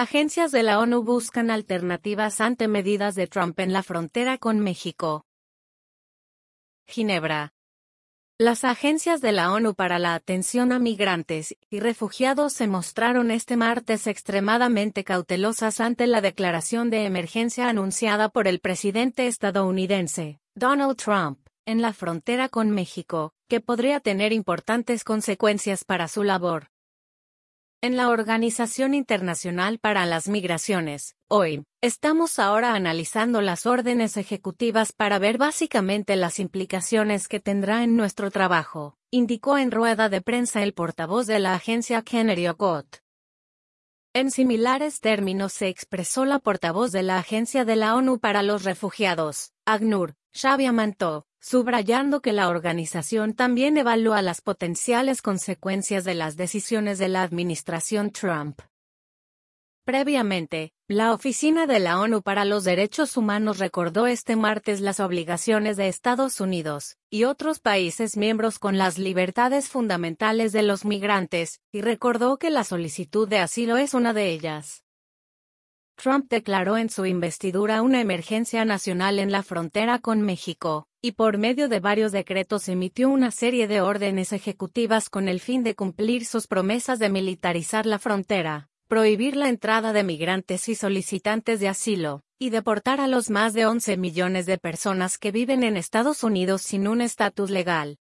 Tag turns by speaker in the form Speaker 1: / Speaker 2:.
Speaker 1: Agencias de la ONU buscan alternativas ante medidas de Trump en la frontera con México. Ginebra. Las agencias de la ONU para la atención a migrantes y refugiados se mostraron este martes extremadamente cautelosas ante la declaración de emergencia anunciada por el presidente estadounidense, Donald Trump, en la frontera con México, que podría tener importantes consecuencias para su labor. En la Organización Internacional para las Migraciones, OIM, estamos ahora analizando las órdenes ejecutivas para ver básicamente las implicaciones que tendrá en nuestro trabajo, indicó en rueda de prensa el portavoz de la agencia Kennedy Abbott. En similares términos se expresó la portavoz de la Agencia de la ONU para los Refugiados, ACNUR, Shabia Manto, subrayando que la organización también evalúa las potenciales consecuencias de las decisiones de la administración Trump. Previamente, la Oficina de la ONU para los Derechos Humanos recordó este martes las obligaciones de Estados Unidos y otros países miembros con las libertades fundamentales de los migrantes, y recordó que la solicitud de asilo es una de ellas. Trump declaró en su investidura una emergencia nacional en la frontera con México, y por medio de varios decretos emitió una serie de órdenes ejecutivas con el fin de cumplir sus promesas de militarizar la frontera, prohibir la entrada de migrantes y solicitantes de asilo, y deportar a los más de 11 millones de personas que viven en Estados Unidos sin un estatus legal.